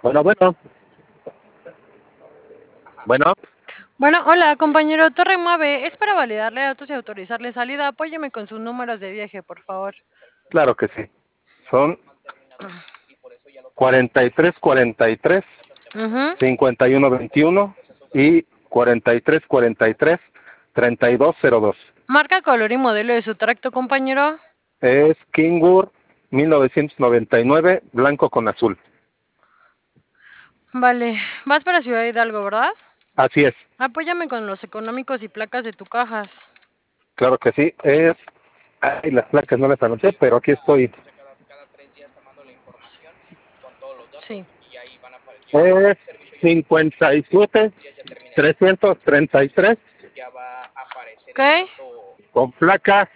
Bueno, bueno, bueno, Bueno, hola, compañero Torre Muave. Es para validarle datos y autorizarle salida. Apóyeme con sus números de viaje, por favor. claro que sí. Son 4343, Ujú. 5121 y 4343, 3202. Marca, color y modelo de su tracto, compañero. Es Kingwood 1999, blanco con azul. Vale, vas para Ciudad Hidalgo, ¿verdad? Así es, Apóyame con los económicos y placas de tu cajas. claro que sí. Ay, las placas no las anoté, pero aquí estoy. Sí. Es 57 333 ¿Ok? con placa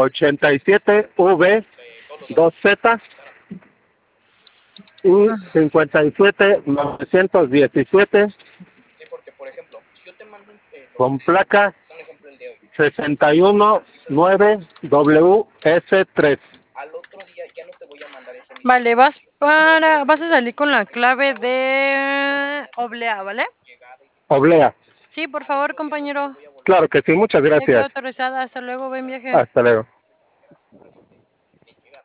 87V2Z y Ah, 57917 con placa 619WS3. vale, vas a salir con la clave de Oblea, ¿vale? Oblea. Sí, por favor, compañero. Claro que sí, muchas Ya quedó gracias. autorizada. Hasta luego, buen viaje. Hasta luego.